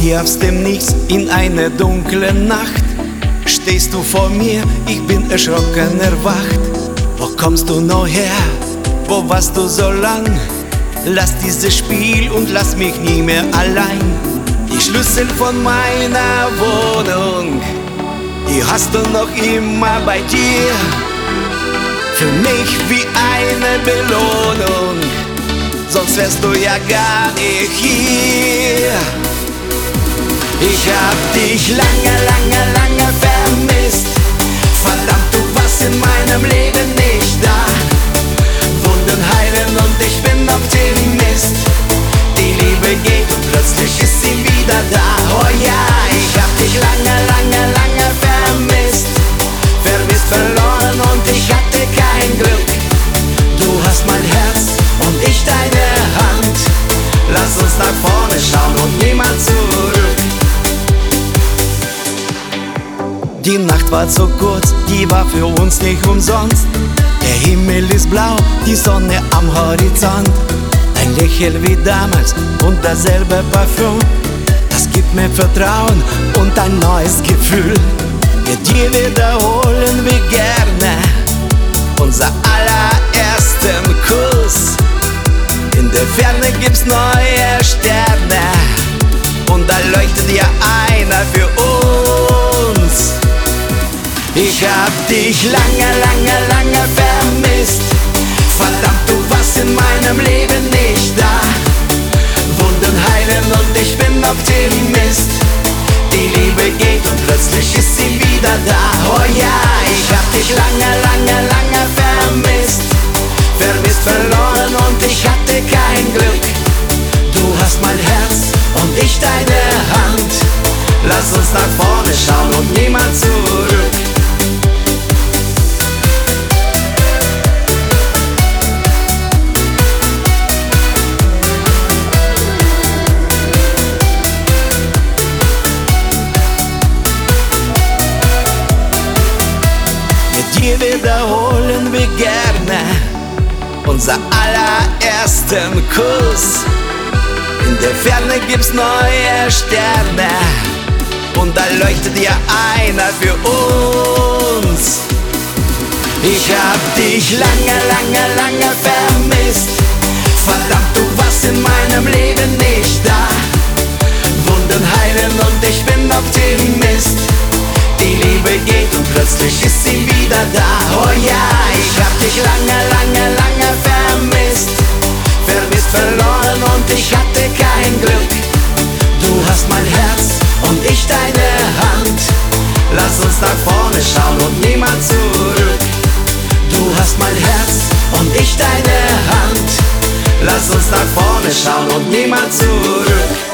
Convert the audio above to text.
Wie aus dem Nichts in einer dunklen Nacht stehst du vor mir, ich bin erschrocken erwacht. Wo kommst du noch her? Wo warst du so lang? Lass dieses Spiel und lass mich nie mehr allein. Die Schlüssel von meiner Wohnung, die hast du noch immer bei dir. Für mich wie eine Belohnung, sonst wärst du ja gar nicht hier. Ich hab dich lange, lange, lange vermisst. Verdammt, du warst in meinem Leben nicht da. Wunden heilen und ich bin Optimist. Die Liebe geht und plötzlich ist sie wieder da. Oh ja, ich hab dich lange, lange, lange vermisst. Vermisst, verloren und ich hatte kein Glück. Du hast mein Herz und ich deine Hand. Lass uns nach vorne schauen und niemand zurück. Die Nacht war zu kurz, die war für uns nicht umsonst. Der Himmel ist blau, die Sonne am Horizont. Ein Lächeln wie damals und dasselbe Parfüm, das gibt mir Vertrauen und ein neues Gefühl. Mit dir wiederholen wir gerne unser allerersten Kuss. In der Ferne gibt's neue Sterne und da leuchtet ja einer für uns. Ich hab dich lange, lange, lange vermisst. Verdammt, du warst in meinem Leben nicht da. Wunden heilen und ich bin Optimist. Die Liebe geht und plötzlich ist sie wieder da. Oh ja, ich hab dich lange, lange, lange vermisst. Vermisst, verloren und ich hatte kein Glück. Du hast mein Herz und ich deine Hand. Lass uns nach vorne schauen und niemand zurück. Hier wiederholen wir gerne unser allerersten Kuss. In der Ferne gibt's neue Sterne und da leuchtet ja einer für uns. Ich hab dich lange, lange, lange vermisst. Verdammt, du warst in meinem Leben nicht da. Wunden heilen und ich bin Optimist. Die Liebe geht und plötzlich ist sie wieder da. Oh ja, ich hab dich lange, lange, lange vermisst. Vermisst, verloren und ich hatte kein Glück. Du hast mein Herz und ich deine Hand. Lass uns nach vorne schauen und niemand zurück. Du hast mein Herz und ich deine Hand. Lass uns nach vorne schauen und niemand zurück.